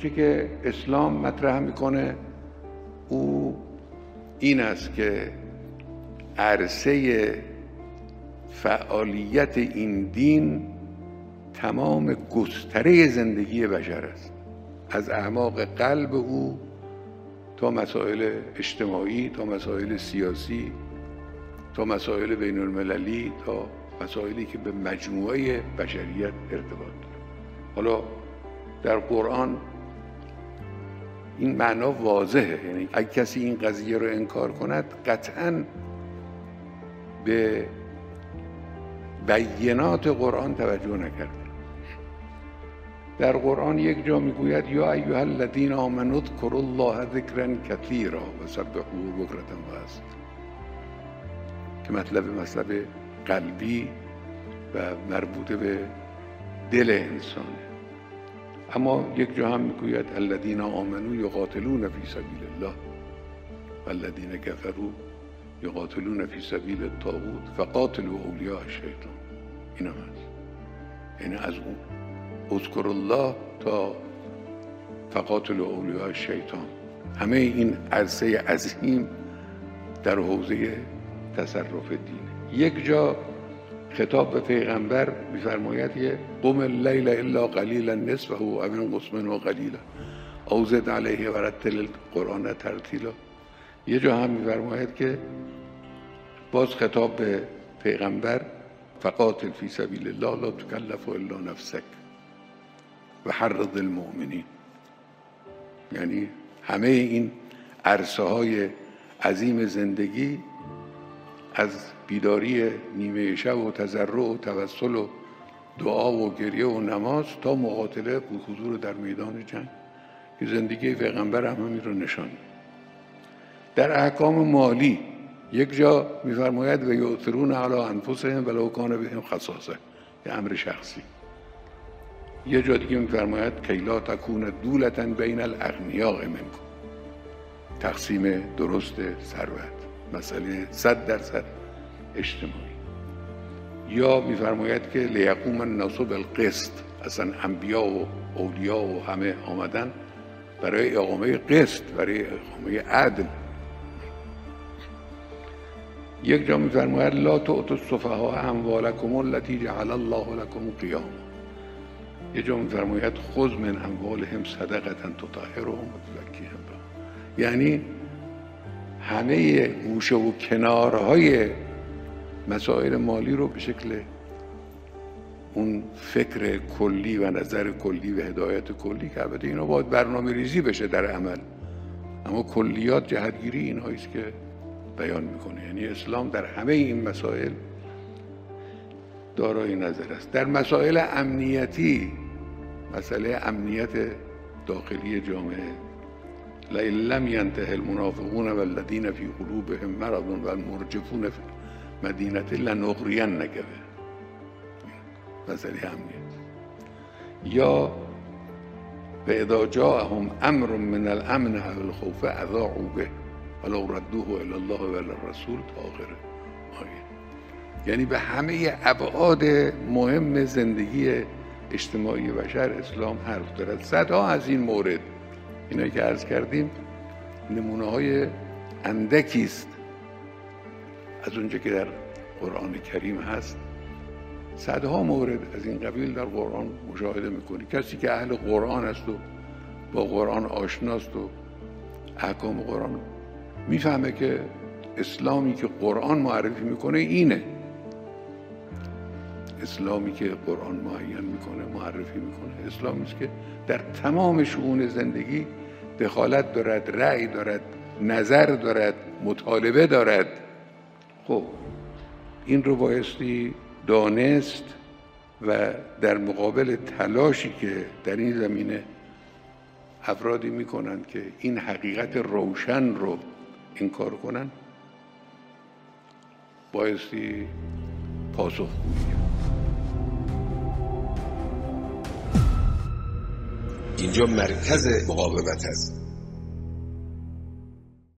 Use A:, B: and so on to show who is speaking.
A: چه که اسلام مطرح میکنه او این است که عرصه فعالیت این دین تمام گستره زندگی بشر است، از اعماق قلب او تا مسائل اجتماعی، تا مسائل سیاسی، تا مسائل بین المللی، تا مسائلی که به مجموعه بشریت ارتباط داره. حالا در قرآن این معنا واضحه، یعنی اگه کسی این قضیه رو انکار کند قطعاً به بینات قرآن توجه نکرده. در قرآن یک جا میگوید یا ایها الذین آمنوا اذکروا الله ذکرا کثیرا و سبحوه بکرة و اصیلا، که مطلب قلبی و مربوط به دل انسانه. اما یک جا هم میگوید الذین آمنوا یقاتلون فی سبیل الله والذین کفروا یقاتلون فی سبیل الطاغوت فقاتلوا اولیاء الشیطان. این هم هست، یعنی از اون اذکر الله تا فقاتلوا اولیاء الشیطان، همه این عرصه عظیم در حوزه تصرف دینه. یک جا خطاب به پیغمبر می‌فرماید که قم اللیل الا قلیلا نصفه او انقص منه قلیلا او زد علیه و رتل القرآن ترتیلا. یه جا هم می‌فرماید که باز خطاب به پیغمبر فقاتل فی سبیل الله لا تکلف الا نفسک و حرض المؤمنین. یعنی همه این عرصه های عظیم زندگی، از بیداری نیمه شب و تضرع و توسل و دعا و گریه و نماز تا مقاتله و حضور در میدان جنگ، که زندگی پیغمبر هم همین رو نشان میده. در احکام مالی یک جا میفرماید و یؤثرون علی انفسهم ولو کان بهم خصاصه، یه امر شخصی. یه جا دیگه میفرماید کی لا تکون دولة بین الاغنیاء منکم، تقسیم درست ثروت، مسئله 100% اجتماعی. یا میفرماید که لیقوم الناس بالقسط، اصلا انبیا و اولیا و همه آمدن برای اقامه قسط، برای اقامه عدل. یک جا میفرماید لا تؤتوا السفهاء اموالکم التی جعل الله لکم قیاما. یه جا میفرماید خذ من اموالهم صدقة تطهرهم و تزکیهم بها. یعنی همه گوشه و کنارهای مسائل مالی رو به شکل اون فکر کلی و نظر کلی و هدایت کلی، که البته اینا باید برنامه ریزی بشه در عمل، اما کلیات جهتگیری اینهایی است که بیان میکنه. یعنی اسلام در همه این مسائل دارای نظر است. در مسائل امنیتی، مسئله امنیت داخلی جامعه، لئن لم ینته المنافقون والذین فی قلوبهم مرض والمرجفون فی المدینة لنغرینک بهم، مسئله امنیت. یا و اذا جاءهم امر من الامن او الخوف اذاعوا به ولو ردوه الی الله و الی الرسول تا آخر آیه. یعنی به همه ابعاد مهم زندگی اجتماعی بشر اسلام حرف دارد. صدها از این مورد، اینایی که عرض کردیم نمونه های اندکی است از اونجا که در قرآن کریم هست. صدها مورد از این قبیل در قرآن مشاهده میکنی. کسی که اهل قرآن است و با قرآن آشناست و احکام قرآن میفهمه که اسلامی که قرآن معرفی میکنه اینه. اسلامی که قرآن معین میکنه، معرفی میکنه، اسلامی است که در تمام شؤون زندگی دخالت دارد، رأی دارد، نظر دارد، مطالبه دارد. خب این رو بایستی دانست و در مقابل تلاشی که در این زمینه افرادی میکنند که این حقیقت روشن رو انکار کنن، بایستی پاسخگویی کرد.
B: اینجا مرکز مقاومت است.